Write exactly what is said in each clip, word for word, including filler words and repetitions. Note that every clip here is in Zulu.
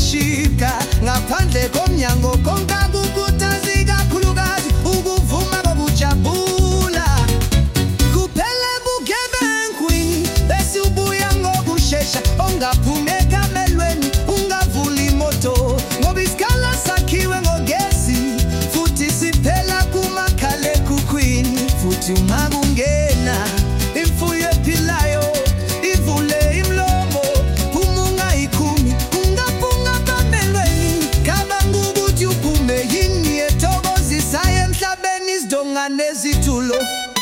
kushika ngaphandle komnyango konka kukhuthaza ikakhulukazi ukuvuma kokujabula kuphele bugebengu bese ubuya ngokushesha ongaphume ekamelweni ungavuli imoto ngoba isikhala sakhiwe ngogesi futhi siphela kumakhalekhukhwini futhi uma kungena imfuyo ephilayo ivule imlomo umunga ikhumi ungaphunga kamelweni cabanga ukuthi uphume yini ethokozisa emhlabeni izidonga nezithulo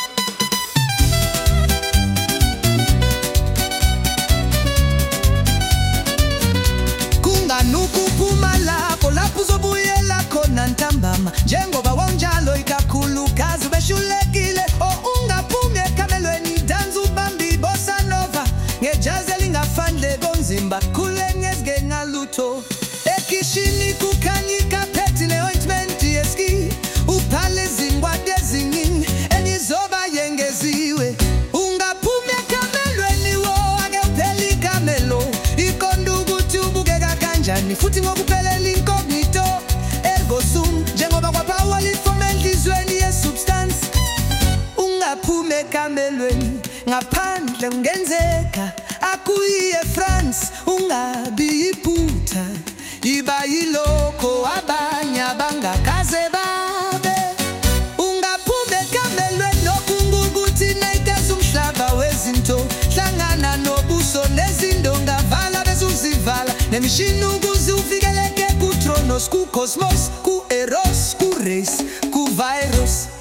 nukuphuma lapho lapho uzobuyela khona ntambama njengoba wanjalo ikakhulukazi beshulekile ungaphumi ekamelweni danza ubambi bossa nova ngejazi elingafandle konzimba khulengezike ngalutho ekishini kukhanyika phethi ne-ointment yeski uphale izingwadi eziningi enizoba yengeziwe ungaphumi ekamelweni wo ake uphele ikamelo iqonda ukuthi ubukeka kanjani futhi ngokuphelela incognito ergo sum njengoba kwaPaul ifoma enhlizweni yesubstance ungaphumi ekamelweni ngaphandle kungenzeka akuyiye France ungabi iphutha iba yilokho abanye abangakaze babe ungaphumi ekamelweni nokungukuthi nayiteza umhlaba wezinto hlangana nobuso nezindonga vala bezuzivala nemishini ukuze uvikeleke ku-Tronos ku-Cosmos ku-Eros ku-Race ku-Virus